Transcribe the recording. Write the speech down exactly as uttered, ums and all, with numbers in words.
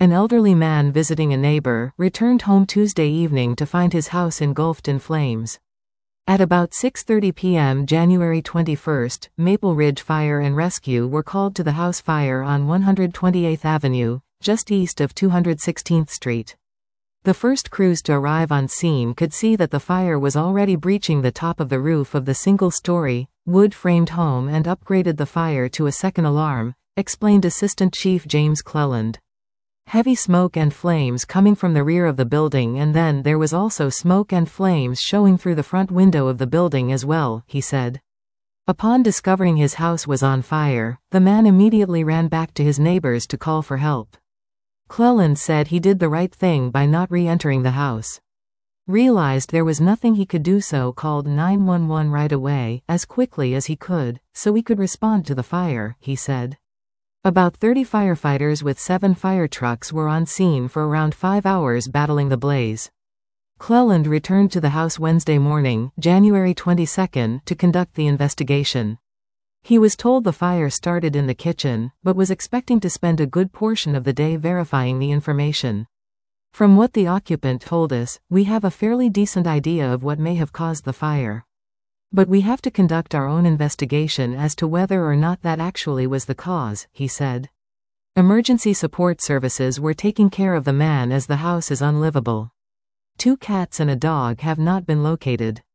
An elderly man visiting a neighbor returned home Tuesday evening to find his house engulfed in flames. At about six thirty p m January twenty-first, Maple Ridge Fire and Rescue were called to the house fire on one hundred twenty-eighth Avenue, just east of two hundred sixteenth Street. The first crews to arrive on scene could see that the fire was already breaching the top of the roof of the single-story, wood-framed home and upgraded the fire to a second alarm, explained Assistant Chief James Cleland. Heavy smoke and flames coming from the rear of the building, and then there was also smoke and flames showing through the front window of the building as well, he said. Upon discovering his house was on fire, the man immediately ran back to his neighbors to call for help. Cleland said he did the right thing by not re-entering the house. Realized there was nothing he could do, so called nine one one right away, as quickly as he could, so we could respond to the fire, he said. About thirty firefighters with seven fire trucks were on scene for around five hours battling the blaze. Cleland returned to the house Wednesday morning, January twenty-second, to conduct the investigation. He was told the fire started in the kitchen, but was expecting to spend a good portion of the day verifying the information. From what the occupant told us, we have a fairly decent idea of what may have caused the fire. But we have to conduct our own investigation as to whether or not that actually was the cause, he said. Emergency support services were taking care of the man as the house is unlivable. Two cats and a dog have not been located.